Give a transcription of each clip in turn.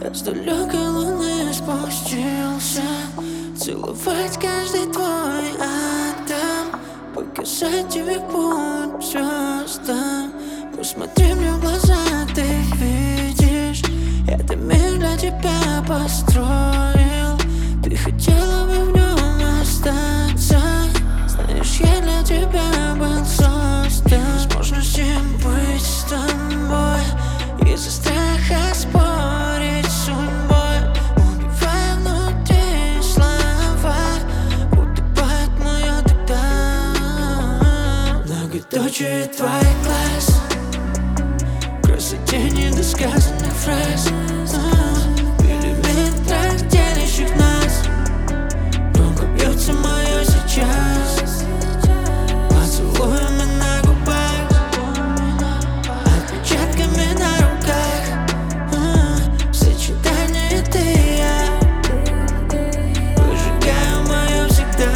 Я с далекой луны спустился, целовать каждый твой атом, показать тебе путь звездам. Посмотри мне в глаза, ты видишь, это мир для тебя построил. Ты хотела бы в нем остаться, знаешь, я для тебя был создан. Возможности быть с тобой из-за страха спорить с судьбой, убивая внутри слова, утопает мое тогда. Многоточие твоих глаз, красоте недосказанных фраз, в миллиметрах делящих нас. Громко бьется мое сейчас, поцелуями на губах, отпечатками на руках. Сочетание ты и я, выжигаю мое всегда.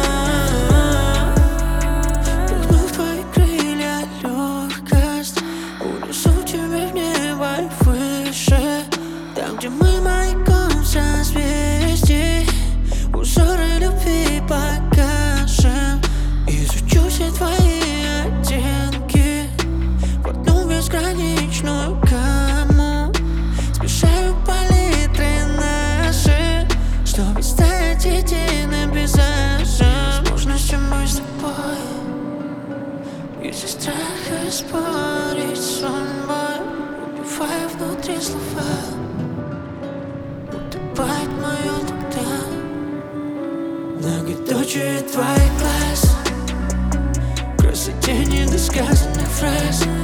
Вдохнув твои крылья легкость, унесу тебя в небо и выше, там, где мы маяком созвездий, узоры любви покажем. Изучу все твои оттенки в одну безграничную гамму. Смешаю палитры наши, чтобы стать единым пейзажем. Возможностью быть с тобой из-за страха спорить с судьбой, убивая внутри слова, утопает мое тогда. Многоточие твоих глаз, красоте недосказанных фраз,